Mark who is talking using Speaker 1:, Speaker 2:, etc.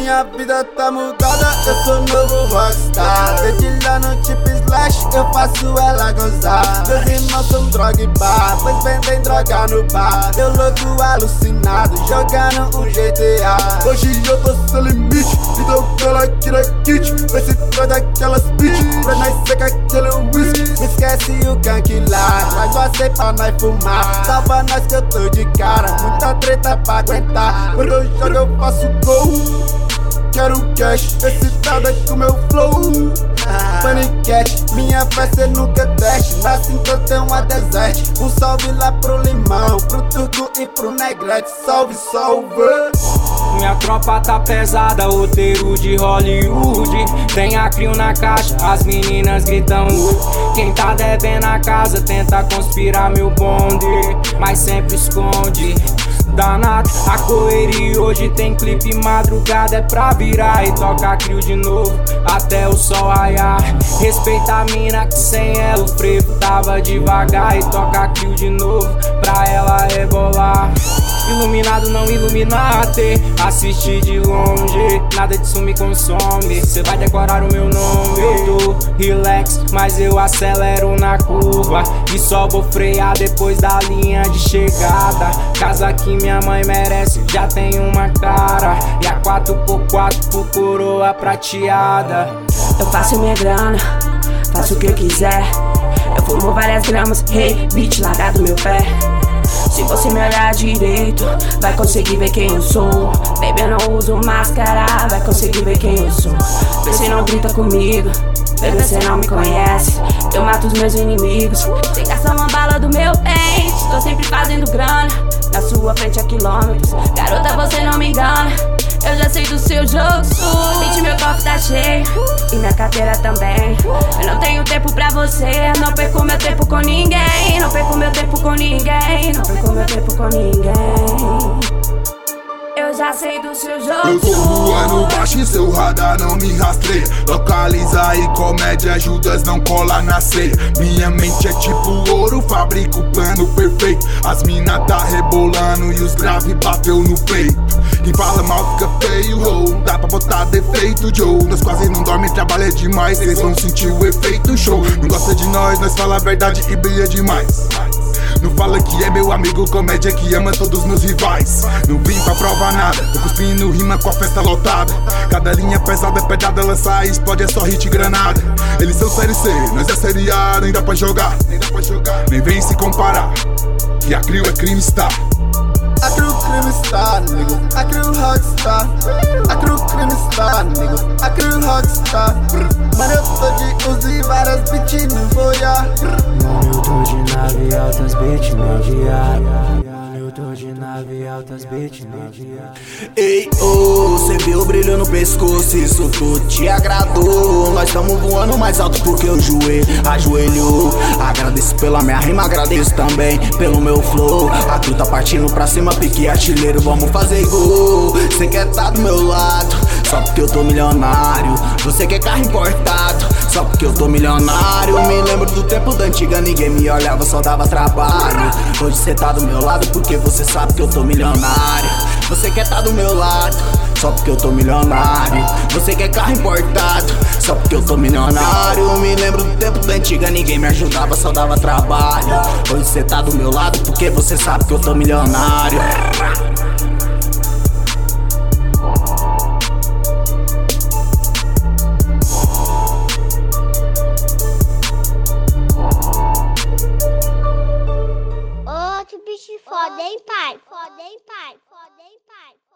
Speaker 1: Minha vida tá mudada, eu sou novo rockstar. Desde lá no Chip Slash eu faço ela gozar. Meus irmãos são droga e bar, pois vendem droga no bar. Eu louco alucinado, jogando um GTA. Hoje eu tô sem limite, então ela tira kit. Vê se traz daquelas bitch, pra nós secar aquele whisky. Me esquece o gank lá, traz você pra nós fumar. Salva nós que eu tô de cara, muita treta pra aguentar. Quando eu jogo eu faço gol. Quero cash, excitada com meu flow. Paniquete, minha fé cê nunca teste. Na cinta tem uma deserte. Um salve lá pro Limão, pro Turco e pro Negrete. Salve, salve.
Speaker 2: Minha tropa tá pesada, roteiro de Hollywood. Tem a Crio na caixa, as meninas gritam. Quem tá devendo a casa tenta conspirar meu bonde, mas sempre esconde. Danado, a correria hoje tem clipe, madrugada é pra virar. E toca Crio de novo, até o sol raiar. Respeita a mina que sem ela o frevo tava devagar. E toca Crio de novo, pra ela rebolar. Iluminado não iluminate, assiste de longe, nada disso me consome. Cê vai decorar o meu nome. Eu tô relax, mas eu acelero na curva e só vou frear depois da linha de chegada. Casa que minha mãe merece, já tem uma cara. E a 4x4 por coroa prateada.
Speaker 3: Eu faço minha grana, faço o que eu quiser. Eu fumo várias gramas, hey, bitch, larga do meu pé. Se você me olhar direito, vai conseguir ver quem eu sou. Baby, eu não uso máscara, vai conseguir ver quem eu sou. Vê se não grita comigo, baby, você não me conhece. Eu mato os meus inimigos, sem gastar uma bala do meu pente. Tô sempre fazendo grana, na sua frente a quilômetros. Garota, você não me engana, eu já sei do seu jogo sul. Gente, meu cofre tá cheio, e minha carteira também. Eu não tenho tempo pra você, não perco meu tempo com ninguém. Não perco meu tempo com ninguém, não perco meu tempo com ninguém. Eu já sei do seu jogo.
Speaker 4: Eu tô voando baixo e seu radar não me rastreia. Localiza aí comédia, Judas não cola na ceia. Minha mente é tipo ouro, fabrico o plano perfeito. As mina tá rebolando e os grave bateu no peito. Quem fala mal fica feio, ho, dá pra botar defeito, Joe. Nós quase não dorme, trabalha demais, cês vão sentir o efeito show. Não gosta de nós fala a verdade e brilha demais. Não fala que é meu amigo, comédia que ama todos meus rivais. Não vim pra provar nada, tô cuspindo rima com a festa lotada. Cada linha pesada é pedrada, lança e explode, é só hit granada. Eles são série C, nós é série A, nem dá pra jogar. Nem vem se comparar, que a Crio é crime star.
Speaker 1: A Crio crime star, nigga. A Crio rockstar. A Crio crime star, nigga. A Crio rockstar. Mano, eu tô de Uzi, várias bitch no voyar.
Speaker 5: Mano, eu tô de nave, altas bitch no dia. Eu tô de nave, altas bitch no dia.
Speaker 6: Ei, oh, cê viu o brilho no pescoço, isso tudo te agradou. Nós tamo voando mais alto porque o joelho ajoelhou. Agradeço pela minha rima, agradeço também pelo meu flow. A Crio tá partindo pra cima, pique artilheiro, vamos fazer gol. Cê quer tá do meu lado, só porque eu tô milionário. Você quer carro importado, só porque eu tô milionário. Me lembro do tempo da antiga, ninguém me olhava, só dava trabalho. Hoje cê tá do meu lado porque você sabe que eu tô milionário. Você quer tá do meu lado, só porque eu tô milionário. Você quer carro importado, só porque eu tô milionário. Me lembro do tempo da antiga, ninguém me ajudava, só dava trabalho. Hoje cê tá do meu lado porque você sabe que eu tô milionário.
Speaker 7: Ô, que bicho foda, hein, pai? Foda, hein, pai? Foda, hein, pai?